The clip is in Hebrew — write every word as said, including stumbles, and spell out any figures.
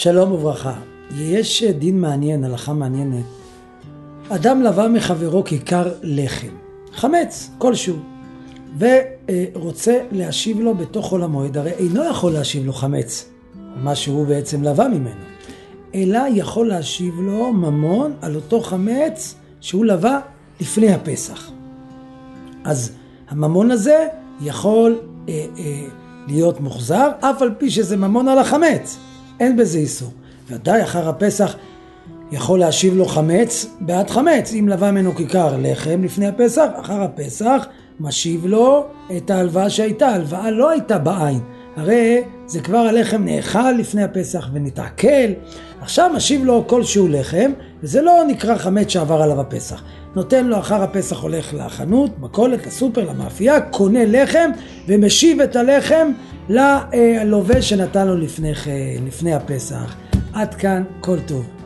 שלום וברכה. יש דין מעניין, הלכה מעניינת. אדם לווה מחברו כיכר לחם, חמץ כלשהו, ורוצה להשיב לו בתוך חול המועד. הרי אינו יכול להשיב לו חמץ, מה שהוא בעצם לווה ממנו, אלא יכול להשיב לו ממון על אותו חמץ שהוא לווה לפני הפסח. אז הממון הזה יכול אה, אה, להיות מוחזר, אף על פי שזה ממון על החמץ, אין בזה איסור. ודאי אחר הפסח יכול להשיב לו חמץ בעד חמץ. אם לווה ממנו כיכר לחם לפני הפסח, אחר הפסח משיב לו את ההלוואה שהייתה. ההלוואה לא הייתה בעין, הרי זה כבר הלחם נאכל לפני הפסח ונתעכל. עכשיו משיב לו כלשהו לחם, וזה לא נקרא חמץ שעבר עליו הפסח. נותן לו אחר הפסח, הולך לחנות, מכולת, לסופר, למאפייה, קונה לחם ומשיב את הלחם ללווה שנתן לו לפני, לפני הפסח. עד כאן כל טוב.